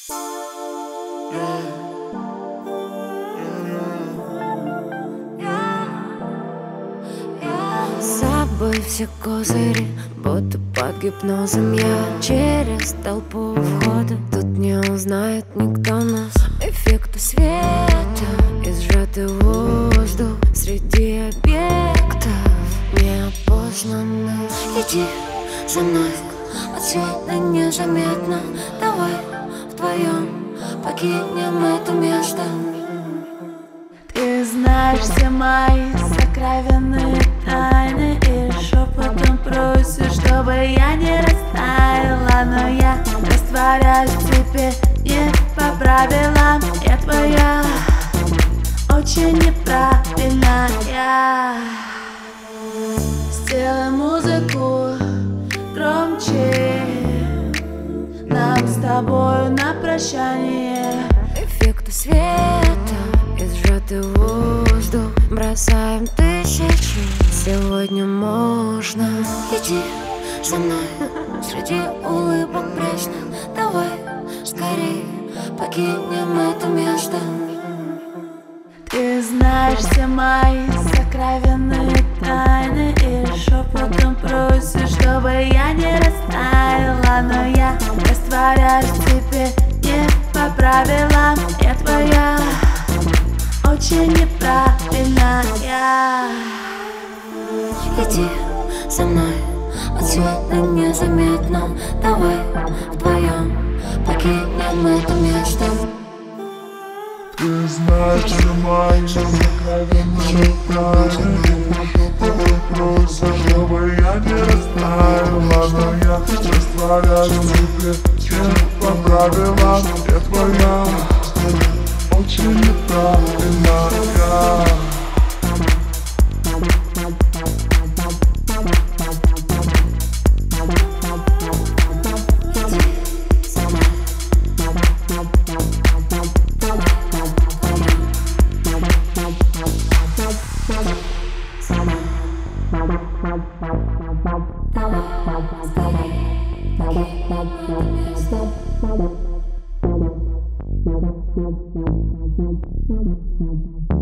С собой все козыри, будто под гипнозом я через толпу входа. Тут не узнает никто нас. Эффекты света и сжатый воздух среди объектов неопознанных. Иди за мной, отсюда незаметно. Давай вдвоем покинем это место. Ты знаешь все мои сокровенные тайны и шепотом просишь, чтобы я не растаяла. Но я растворяюсь теперь не по правилам. Я твоя, очень неправильная. Сделай музыку громче, нам с тобою на прощание. Эффекты света и сжатый воздух бросаем тысячи. Сегодня можно. Иди за мной среди улыбок прежних. Давай скорее покинем это место. Ты знаешь все мои сокровенные тайны и шепотом просишь, чтобы я не растаяла. Но я растворяюсь теперь не по правилам. Я твоя, очень неправильная. Иди за мной, отсюда незаметно. Давай вдвоем покинем это место. Ты знаешь, что мои сокровенные тайны и просишь, чтобы я не растаяла. Но я растворяюсь теперь не по правилам. Я твоя, очень неправильная. Stop.